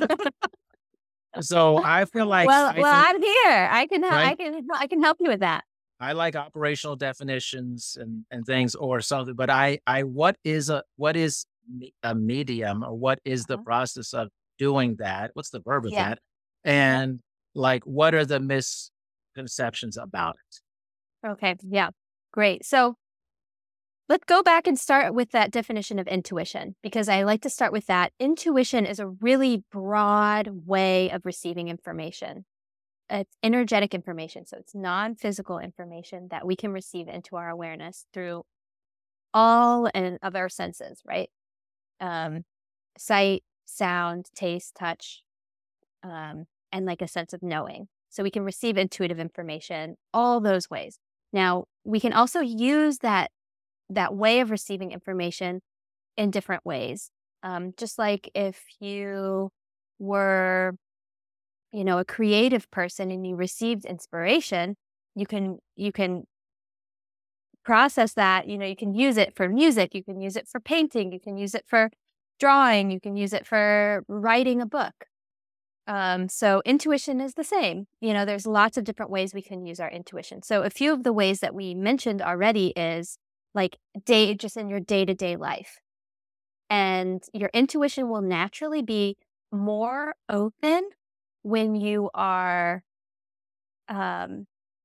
so I feel like Well, I well, think I'm here. I can, hel- I right. can, I can help you with that. I like operational definitions and, and things or something, but I, I, what is a, what is me- a medium or what is the Uh-huh. process of doing that? What's the verb of Yeah. that? Yeah. And like, what are the misconceptions about it? Okay. Yeah. Great. So let's go back and start with that definition of intuition, because I like to start with that. Intuition is a really broad way of receiving information. It's energetic information. So it's non-physical information that we can receive into our awareness through all and of our senses, right? Um, sight, sound, taste, touch, um, and like a sense of knowing. So we can receive intuitive information all those ways. Now, we can also use that that way of receiving information in different ways. Um, just like if you were, you know, a creative person and you received inspiration, you can you can process that. You know, you can use it for music, you can use it for painting, you can use it for drawing, you can use it for writing a book. Um, so intuition is the same. You know, there's lots of different ways we can use our intuition. So a few of the ways that we mentioned already is like day, just in your day-to-day life. And your intuition will naturally be more open when you are um,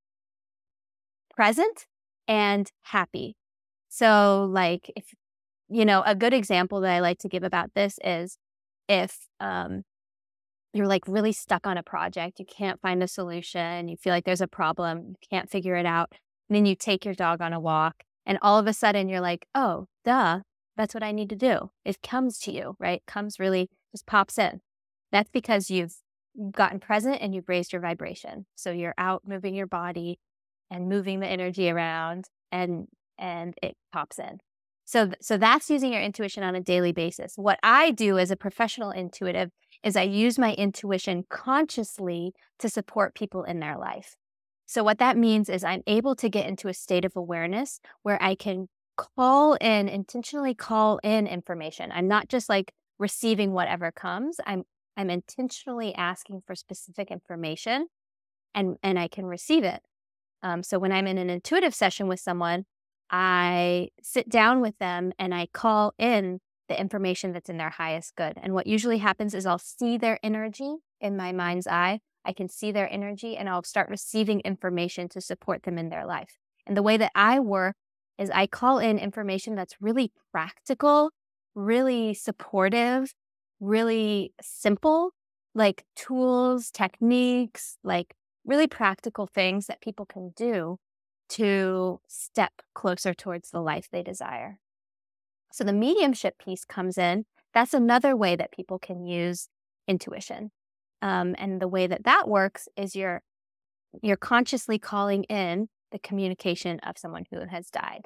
present and happy. So like if, you know, a good example that I like to give about this is if um, you're like really stuck on a project, you can't find a solution, you feel like there's a problem, you can't figure it out. And then you take your dog on a walk and all of a sudden you're like, oh, duh, That's what I need to do. It comes to you, right? Comes really just pops in. That's because you've gotten present and you've raised your vibration. So you're out moving your body and moving the energy around, and and it pops in. So th- so that's using your intuition on a daily basis. What I do as a professional intuitive is I use my intuition consciously to support people in their life. So what that means is I'm able to get into a state of awareness where I can call in, intentionally call in information. I'm not just like receiving whatever comes. I'm I'm intentionally asking for specific information, and and I can receive it. Um, so when I'm in an intuitive session with someone, I sit down with them and I call in the information that's in their highest good. And what usually happens is I'll see their energy in my mind's eye. I can see their energy and I'll start receiving information to support them in their life. And the way that I work is I call in information that's really practical, really supportive, really simple, like tools, techniques, like really practical things that people can do to step closer towards the life they desire. So the mediumship piece comes in. That's another way that people can use intuition. Um, and the way that that works is you're you're consciously calling in the communication of someone who has died.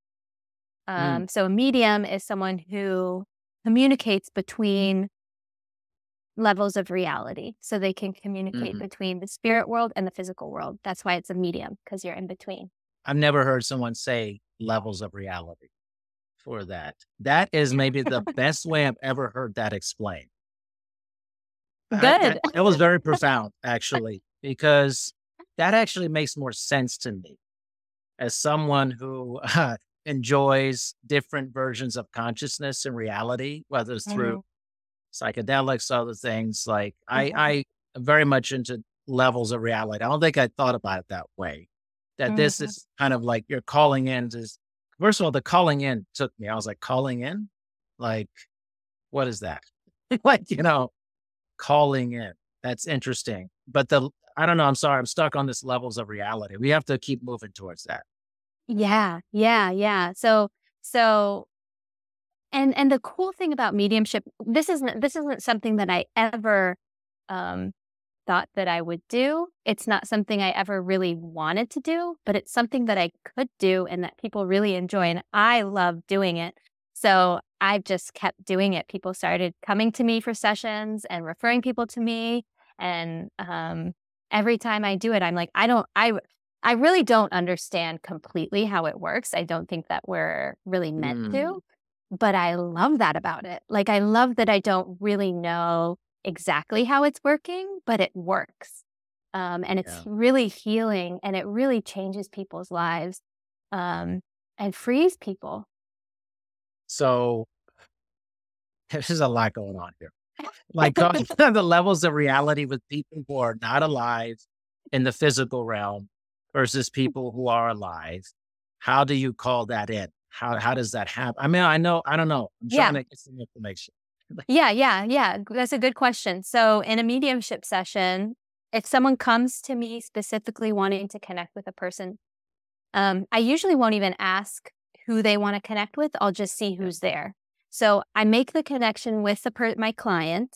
Um, Mm. So a medium is someone who communicates between levels of reality. So they can communicate Mhm. between the spirit world and the physical world. That's why it's a medium, because you're in between. I've never heard someone say levels of reality for that. That is maybe the best way I've ever heard that explained. I Good. that that was very profound, actually, because that actually makes more sense to me as someone who uh, enjoys different versions of consciousness and reality, whether it's through Mhm, psychedelics, other things. Like I, mhm, I am very much into levels of reality. I don't think I thought about it that way. That this mhm. is kind of like you're calling in to. First of all, the calling in took me. I was like, calling in, like what is that? Like you know, calling in. That's interesting. But the I don't know. I'm sorry. I'm stuck on this levels of reality. We have to keep moving towards that. Yeah, yeah, yeah. So, so, and and the cool thing about mediumship, this isn't this isn't something that I ever um, thought that I would do. It's not something I ever really wanted to do, but it's something that I could do and that people really enjoy, and I love doing it. So I've just kept doing it. People started coming to me for sessions and referring people to me, and um, every time I do it, I'm like, I don't, I, I really don't understand completely how it works. I don't think that we're really meant Mm, to, but I love that about it. Like, I love that I don't really know exactly how it's working, but it works. Um, and it's yeah. really healing and it really changes people's lives um, and frees people. So there's a lot going on here. Like going the levels of reality with people who are not alive in the physical realm versus people who are alive. How do you call that in? How how does that happen? I mean, I know, I don't know. I'm trying Yeah. to get some information. Yeah. Yeah. Yeah. G- That's a good question. So, in a mediumship session, if someone comes to me specifically wanting to connect with a person, um, I usually won't even ask who they want to connect with. I'll just see Yeah. who's there. So, I make the connection with the per- my client.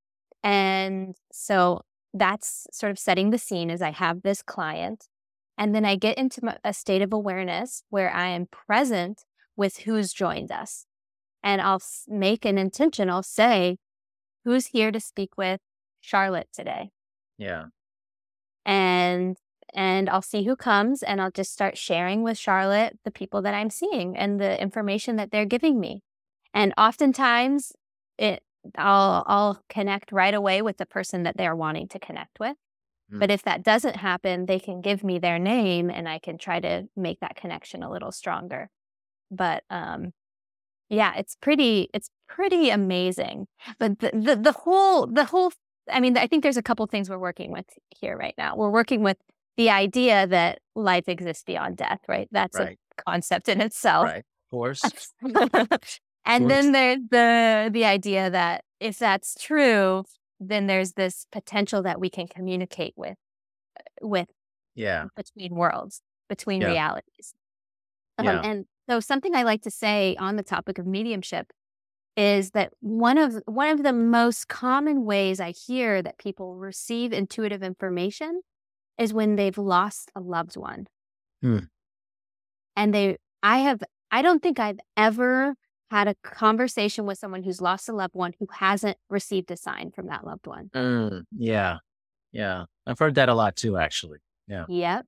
And so that's sort of setting the scene as I have this client. And then I get into my- a state of awareness where I am present with who's joined us. And I'll s- make an intention. I'll say, who's here to speak with Charlotte today? Yeah. And and I'll see who comes and I'll just start sharing with Charlotte the people that I'm seeing and the information that they're giving me. And oftentimes it I'll I'll connect right away with the person that they're wanting to connect with. Mm. But if that doesn't happen, they can give me their name and I can try to make that connection a little stronger. But um yeah, it's pretty it's pretty amazing. But the the, the whole the whole I mean, I think there's a couple things we're working with here right now. We're working with the idea that life exists beyond death, right? That's a Right. concept in itself. Right. Of course. Of And course. then there's the the idea that if that's true, then there's this potential that we can communicate with with Yeah. between worlds, between Yeah. realities. Um, Yeah. and So something I like to say on the topic of mediumship is that one of one of the most common ways I hear that people receive intuitive information is when they've lost a loved one. Hmm. And they I have I don't think I've ever had a conversation with someone who's lost a loved one who hasn't received a sign from that loved one. Mm, yeah. Yeah. I've heard that a lot too, actually. Yeah. Yep.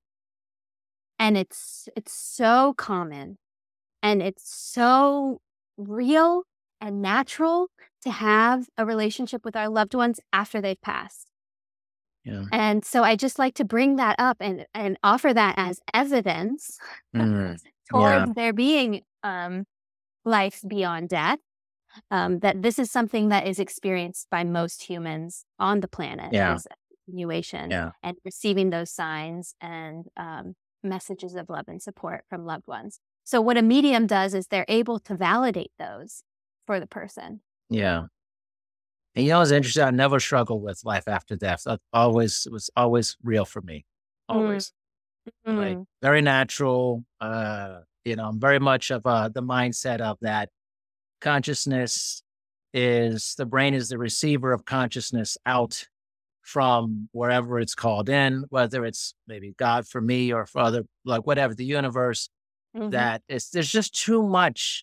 And it's it's so common and it's so real and natural to have a relationship with our loved ones after they've passed. Yeah. And so I just like to bring that up and and offer that as evidence Mm, towards yeah. there being um, life beyond death. Um, that this is something that is experienced by most humans on the planet Yeah. is a continuation Yeah. and receiving those signs and um, messages of love and support from loved ones. So what a medium does is they're able to validate those for the person. Yeah. And you know, it's interesting. I never struggled with life after death. That always it was always real for me. Always. Like Mm. very natural. Uh, you know, I'm very much of uh the mindset of that consciousness is the brain is the receiver of consciousness out from wherever it's called in, whether it's maybe God for me or for other, like whatever, the universe, Mhm. that it's there's just too much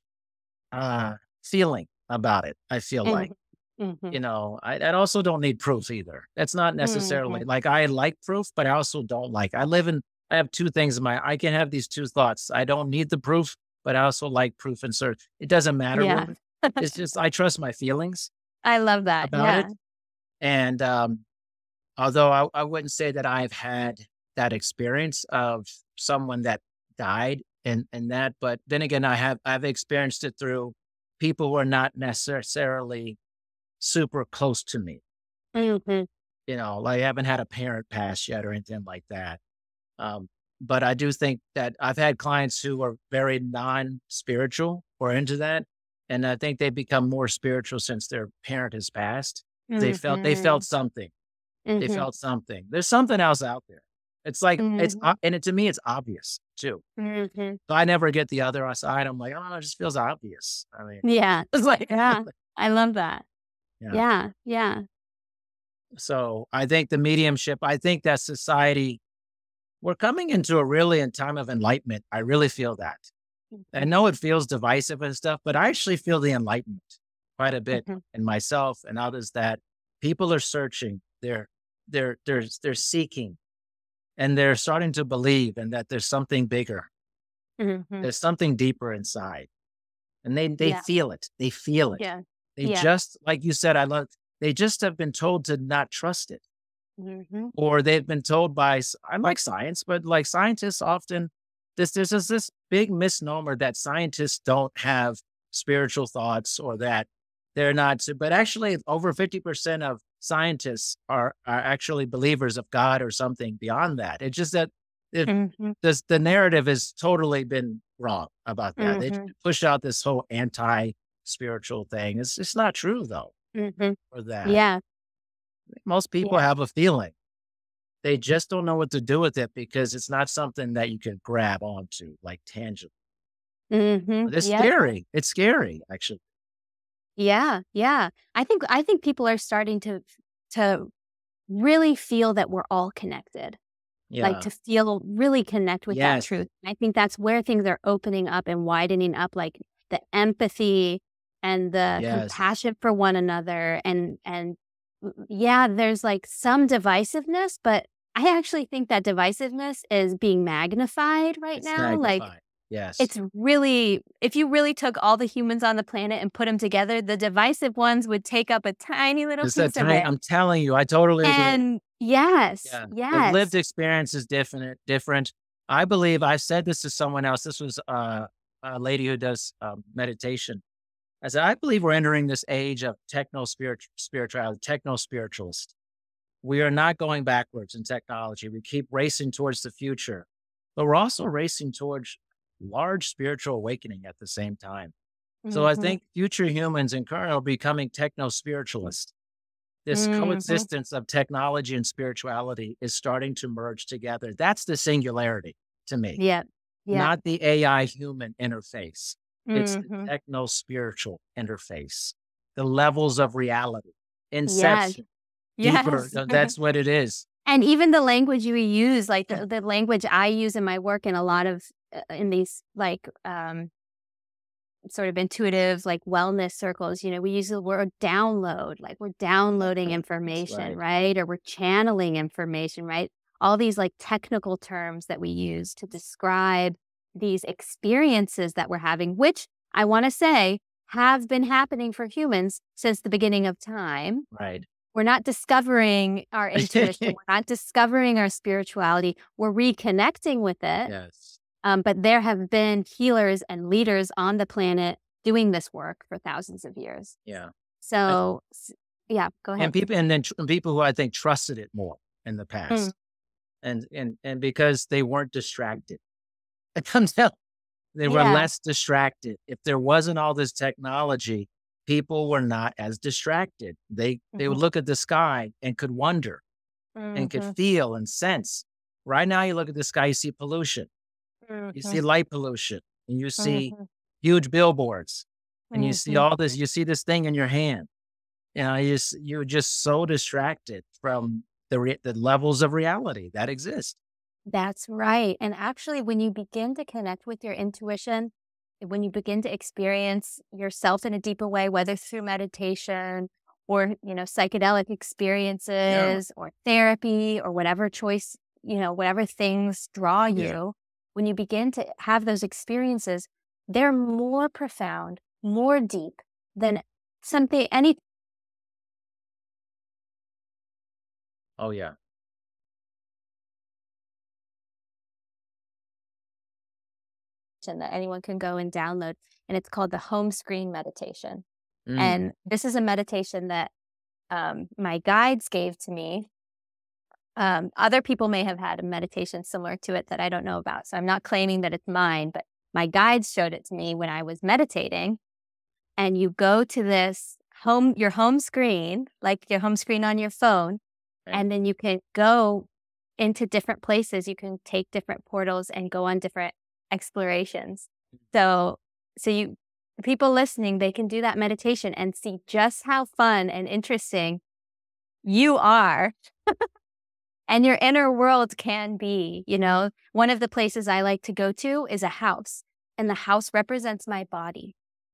uh feeling about it, I feel like. Mhm. Mhm. You know, I, I also don't need proof either. That's not necessarily Mhm. like I like proof, but I also don't like. I live in. I have two things in my. I can have these two thoughts. I don't need the proof, but I also like proof and search. It doesn't matter Yeah. really. It's just I trust my feelings I love that. about Yeah. it, and um, although I, I wouldn't say that I've had that experience of someone that died and and that, but then again, I have I've experienced it through people who are not necessarily super close to me. Mhm. You know, like, I haven't had a parent pass yet or anything like that. Um, but I do think that I've had clients who are very non-spiritual or into that, and I think they become more spiritual since their parent has passed. They felt they felt Mhm. something. They Mhm. felt something. There's something else out there. It's like it's o Mhm. and it to me, it's obvious too. Mhm. So I never get the other side. I'm like, "Oh, it just feels obvious." I mean, Yeah. it's like Yeah. I love that. yeah. Yeah. Yeah. So I think the mediumship, I think that society, we're coming into a really in time of enlightenment. I really feel that. I Mhm. know it feels divisive and stuff, but I actually feel the enlightenment quite a bit Mhm. in myself and others that people are searching, they're they're they're they're seeking, and they're starting to believe and that there's something bigger. Mhm. There's something deeper inside. And they they Yeah. feel it. They feel it. Yeah. They Yeah. just like you said, I love they just have been told to not trust it. Mhm. Or they've been told by s I like science, but, like, scientists often this there's just this big misnomer that scientists don't have spiritual thoughts or that they're not s but actually over fifty percent of scientists are are actually believers of God or something beyond that. It's just that it Mhm. this the narrative has totally been wrong about that. They Mhm. push out this whole anti-spiritual thing. It's it's not true though, Mhm. for that. Yeah. Most people Yeah. have a feeling. They just don't know what to do with it because it's not something that you can grab onto, like, tangible. Mhm. But it's Yep. scary. It's scary, actually. Yeah. Yeah. I think I think people are starting to to really feel that we're all connected. Like Yeah. to feel really connect with that Yes. truth. I think that's where things are opening up and widening up, like the empathy and the Yes. compassion for one another. And and mm, yeah, there's like some divisiveness, but I actually think that divisiveness is being magnified right It's now. Like magnified. Yes. it's really, if you really took all the humans on the planet and put them together, the divisive ones would take up a tiny little It's that piece of tiny it. I'm telling you, I totally agree. And yes, Yeah. The lived yes. experience is different different. I believe I said this to someone else. This was, uh, a lady who does, um, meditation. I said, "I believe we're entering this age of techno spirit spirituality, techno spiritualist. We are not going backwards in technology. We keep racing towards the future, but we're also racing towards large spiritual awakening at the same time. So I Mhm. think future humans and current are becoming techno spiritualists. This Mhm. coexistence of technology and spirituality is starting to merge together. That's the singularity to me. Yeah. Yeah. not the A I human interface. It's the Hmm. techno spiritual interface, the levels of reality, Yes. inception, deeper. Yes. uh, That's what it is. And even the language you use, like the, the language I use in my work in a lot of, uh, in these like, um, sort of intuitive, like wellness circles, you know, we use the word download, like we're downloading That's information, right. right? Or we're channeling information, right? All these like technical terms that we use to describe these experiences that we're having, which I want to say have been happening for humans since the beginning of time. Right. We're not discovering our intuition. We're not discovering our spirituality. We're reconnecting with it. Yes. Um, but there have been healers and leaders on the planet doing this work for thousands of years. Yeah. And, So, s- yeah, go and ahead. people, and then tr- people who I think trusted it more in the Mm, past, and and and because they weren't distracted. It comes down, they were yeah. less distracted. If there wasn't all this technology, people were not as distracted. They they would Mhm, look at the sky and could wonder and could mhm, feel and sense. Right now, you look at the sky, you see pollution, you see mhm, light pollution, and you see mhm, huge billboards, and you see mhm. all this. You see this thing in your hand. You know, you s- you're just so distracted from the re- the levels of reality that exist. That's right. And actually, when you begin to connect with your intuition, when you begin to experience yourself in a deeper way, whether through meditation or, you know, psychedelic Yeah, experiences or therapy or whatever choice, you know, whatever things draw yeah. you, when you begin to have those experiences, they're more profound, more deep than something, any Oh yeah. that anyone can go and download. And it's called the home screen meditation. Mm, And this is a meditation that um, my guides gave to me. Um, other people may have had a meditation similar to it that I don't know about. So I'm not claiming that it's mine, but my guides showed it to me when I was meditating. And you go to this home, your home screen, like your home screen on your phone, okay. and then you can go into different places. You can take different portals and go on different explorations. So, so you, the people listening, they can do that meditation and see just how fun and interesting you are and your inner world can be. You know, one of the places I like to go to is a house, and the house represents my body.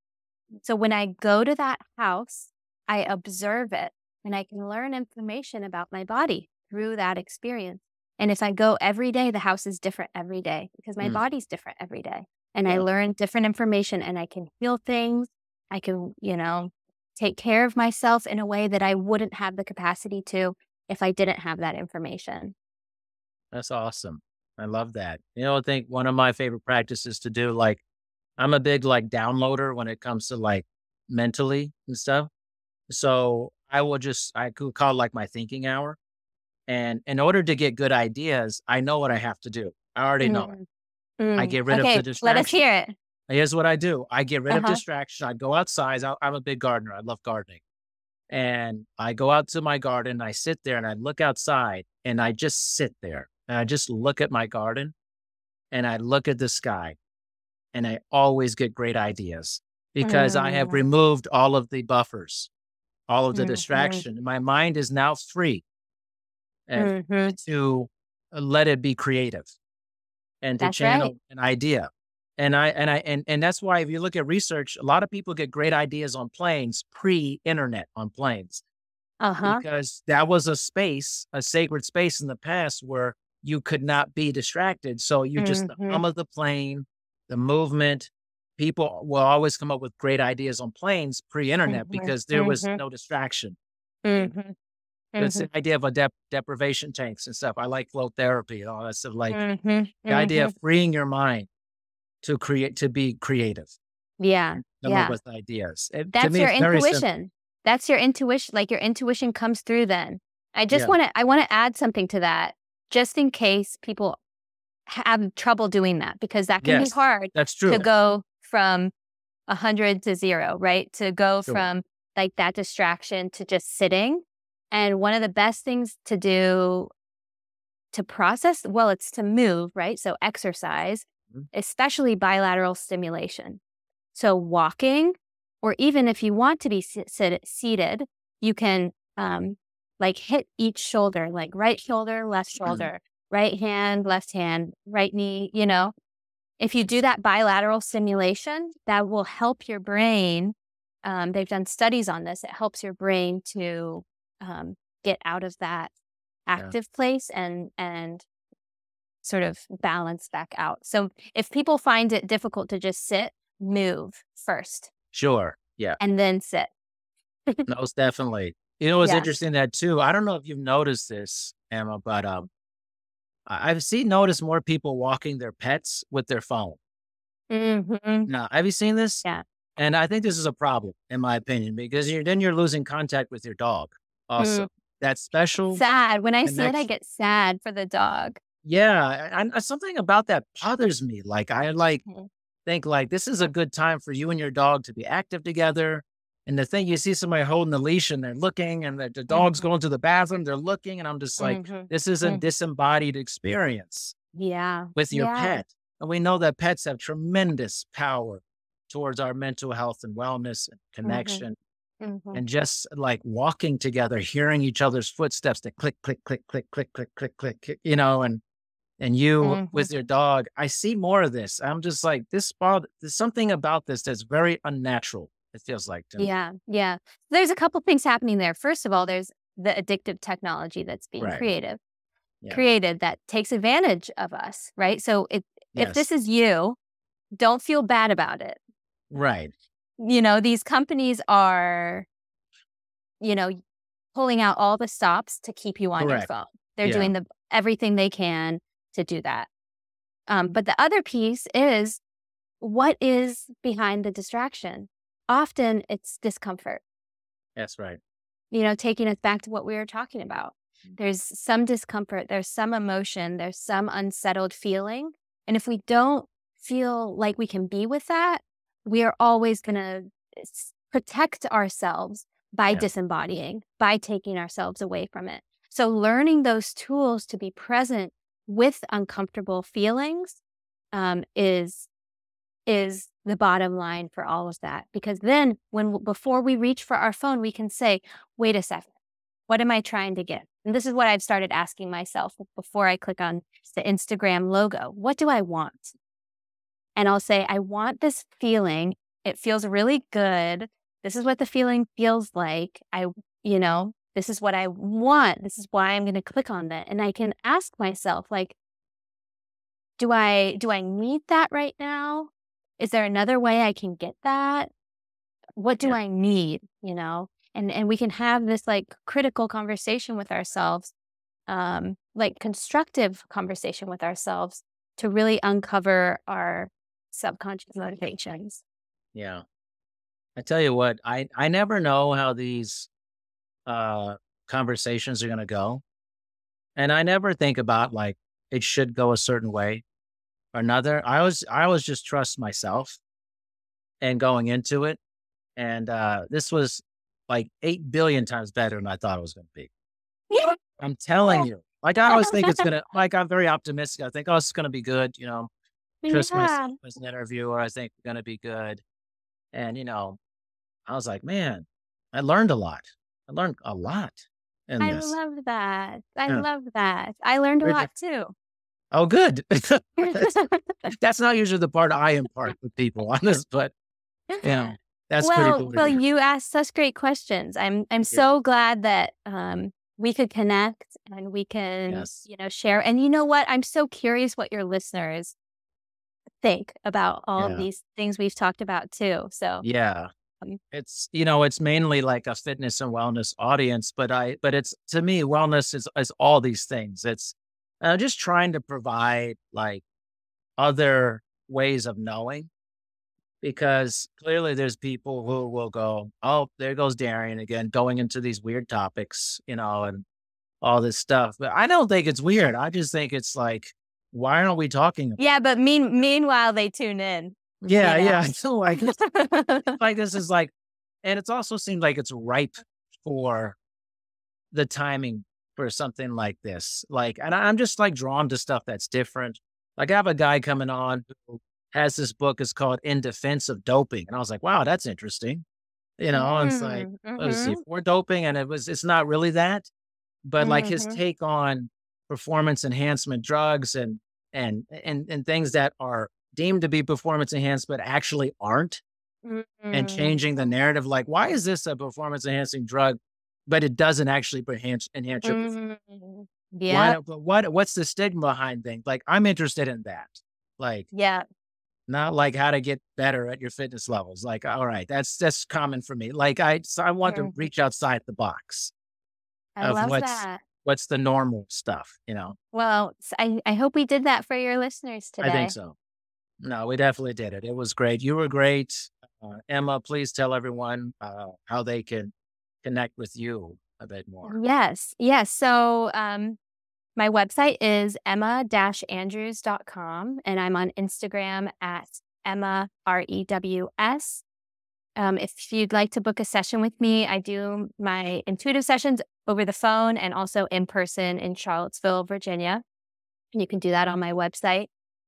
So when I go to that house, I observe it and I can learn information about my body through that experience. And if I go every day, the house is different every day because my Mm, body's different every day. And I yeah. learn different information and I can heal things. I can, you know, take care of myself in a way that I wouldn't have the capacity to if I didn't have that information. That's awesome. I love that. You know, I think one of my favorite practices to do, like, I'm a big like downloader when it comes to like mentally and stuff. So I will just, I could call it like my thinking hour. And in order to get good ideas, I know what I have to do. I already know it. Mm, I mm. get rid of Okay, the let us distraction. hear it. Here's what I do. I get rid Uh of huh. distraction. I go outside. I- I'm a big gardener. I love gardening. And I go out to my garden. I sit there and I look outside and I just sit there and I just look at my garden and I look at the sky and I always get great ideas because I have Mm, removed all of the buffers, all of the mm, mm, distraction. My mind is now free uh, mhm. to uh, let it be creative and to That's right. channel an idea. And I and I and and that's why if you look at research, a lot of people get great ideas on planes, pre-internet on planes, Uh-huh. because that was a space, a sacred space in the past where you could not be distracted. So you just the Mhm, hum of the plane, the movement. People will always come up with great ideas on planes pre-internet mhm, because there was mhm, no distraction. mhm, It's the mhm, idea of a dep deprivation tanks and stuff. I like flow therapy and all that stuff. Like mhm, the idea of mhm. freeing your mind to create, to be creative, Yeah, and come up yeah. with ideas. It, to That's me, your it's very simple. intuition. That's your intuition, like, your intuition comes through then. I just Yeah. wanna I wanna add something to that, just in case people have trouble doing that, because that can be Yes, hard that's to true. go from one hundred to zero, right? To go Sure. from, like, that distraction to just sitting, and one of the best things to do to process, well, it's to move, right? So exercise, Mhm. especially bilateral stimulation. So walking, or even if you want to be sit- sit- seated, you can um, like hit each shoulder, like right shoulder, left shoulder, right hand, left hand, right knee, you know. If you do that bilateral stimulation, that will help your brain. Um, they've done studies on this. It helps your brain to um, get out of that Yeah. active place and and sort of balance back out. So if people find it difficult to just sit, move first Sure. Yeah. and then sit. Most definitely. You know, it's Yeah. interesting that too. I don't know if you've noticed this, Emma, but um, I- I've seen noticed more people walking their pets with their phone. hmm Now, have you seen this? Yeah. And I think this is a problem, in my opinion, because you're then you're losing contact with your dog. Mm. Also, that special Sad. When I see it, I connection. get sad for the dog. Yeah, and something about that bothers me. Like I like Mhm. think like this is a good time for you and your dog to be active together. And the thing you see somebody holding the leash and they're looking, and the, the dog's Mhm. going to the bathroom, they're looking, and I'm just like, Mhm. this is a Mhm. disembodied experience Yeah. with your Yeah. pet. And we know that pets have tremendous power towards our mental health and wellness and Mhm. connection. Mhm. And just like walking together, hearing each other's footsteps, that click, click, click, click, click, click, click, click, click, you know, and and you Mhm. with your dog. I see more of this. I'm just like, this bother there's something about this that's very unnatural, it feels like to me. Yeah. Yeah. There's a couple things happening there. First of all, there's the addictive technology that's being Right. creative. Yeah. created that takes advantage of us, right? So if if Yes. this is you, don't feel bad about it. Right. You know, these companies are, you know, pulling out all the stops to keep you on your Correct. phone. They're Yeah. doing the everything they can to do that. Um, but the other piece is what is behind the distraction? Often it's discomfort. That's right. You know, taking us back to what we were talking about. There's some discomfort, there's some emotion, there's some unsettled feeling. And if we don't feel like we can be with that, we are always going to protect ourselves by Yeah. disembodying, by taking ourselves away from it. So, learning those tools to be present with uncomfortable feelings um, is is the bottom line for all of that. Because then, when before we reach for our phone, we can say, "Wait a second. What am I trying to get?" And this is what I've started asking myself before I click on the Instagram logo. What do I want? And I'll say, I want this feeling. It feels really good. This is what the feeling feels like. I, you know, this is what I want. This is why I'm going to click on that. And I can ask myself, like, do I do I need that right now? Is there another way I can get that? What do Yeah. I need? You know? And and we can have this like critical conversation with ourselves, um, like constructive conversation with ourselves to really uncover our subconscious motivations. Yeah. I tell you what, I I never know how these uh conversations are gonna go. And I never think about like it should go a certain way or another. I always I always just trust myself and going into it. And uh this was like eight billion times better than I thought it was gonna be. I'm telling you. Like I always think it's gonna like I'm very optimistic. I think, oh, it's gonna be good, you know. Trust Yeah. myself as an interviewer, I think we're gonna be good. And you know, I was like, man, I learned a lot. I learned a lot in I this. love that. I Yeah. love that. I learned a Very diff- lot too. Oh, good. that's, that's not usually the part I impart with people on this, but you know, that's pretty Well, cool to well, hear. you asked such great questions. I'm I'm Thank you. so glad that um we could connect and we can, Yes. you know, share. And you know what? I'm so curious what your listeners think about all of Yeah. these things we've talked about too. So, Yeah. um, It's, you know, it's mainly like a fitness and wellness audience, but I, but it's to me, wellness is, is all these things. It's uh, just trying to provide like other ways of knowing because clearly there's people who will go, oh, there goes Darian again, going into these weird topics, you know, and all this stuff. But I don't think it's weird. I just think it's like, why aren't we talking about yeah, but mean meanwhile they tune in, it? Yeah, you yeah. know. I feel like it's like this is like, and it's also seemed like it's ripe for the timing for something like this. Like, and I- I'm just like drawn to stuff that's different. Like I have a guy coming on who has this book. It's called In Defense of Doping. And I was like, wow, that's interesting. You know, and it's like, Mm, what is he mhm, for doping? And it was, it's not really that, but like his mhm, take on performance enhancement drugs and, and, and, and things that are deemed to be performance enhanced, but actually aren't, and mm, changing the narrative. Like, why is this a performance enhancing drug, but it doesn't actually enhance, enhance your performance? mm. Why Yep, don't, but what, what's the stigma behind things? Like, I'm interested in that. Like, yep, not like how to get better at your fitness levels. Like, all right, that's that's common for me. Like, I so I want to mhm. reach outside the box I of love what's that. what's the normal stuff, you know? Well, s I I hope we did that for your listeners I think today. so. No, we definitely did it. It was great. You were great. Uh, Emma, please tell everyone uh, how they can connect with you a bit more. Yes, yes, so, um, my website is emma dash andrews dot com, and I'm on Instagram at Emma, R E W S. Um, if you'd like to book a session with me, I do my intuitive sessions over the phone and also in person in Charlottesville, Virginia. And you can do that on my website.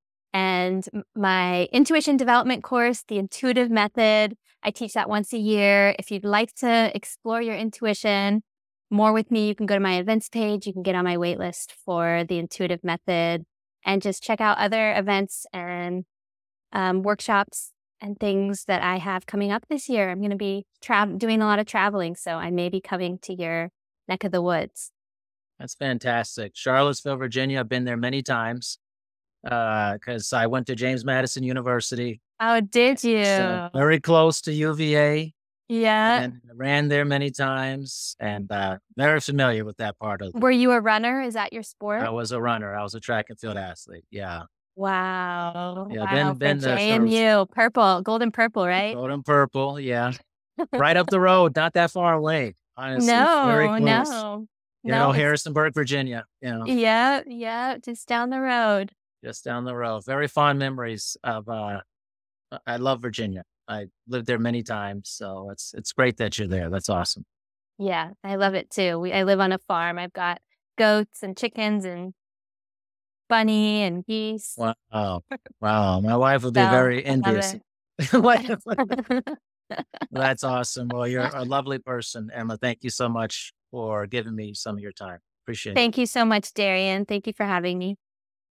And m- my intuition development course, the intuitive method, I teach that once a year. If you'd like to explore your intuition more with me, you can go to my events page. You can get on my wait list for the intuitive method and just check out other events and um, workshops and things that I have coming up this year. I'm going to be tra- doing a lot of traveling, so I may be coming to your neck of the woods. That's fantastic. Charlottesville, Virginia. I've been there many times because I went to James Madison University. Oh, did So you? very close to U V A, Yeah. and ran there many times, and uh, very familiar with that part of the. Were you a runner? Is that your I sport? was a runner. I was a track and field athlete. Yeah, Wow. yeah. Wow. Been For been to sort of J M U, purple, golden purple, right? gold and purple. Yeah, right up the road, not that far away. Honestly, very No, close. no, You no. know, It's Harrisonburg, Virginia. You know, yeah, yeah, just down the road. just down the road. Very fond memories of. Uh, I love Virginia. I lived there many times, so it's it's great that you're there. That's awesome. Yeah, I love it too. We I live on a farm. I've got goats and chickens and bunny and geese. Wow, wow. My wife would be So very I love envious. it. What? That's awesome. Well, you're a lovely person, Emma. Thank you so much for giving me some of your time. Appreciate it. Thank you so much, Darian. Thank you for having me.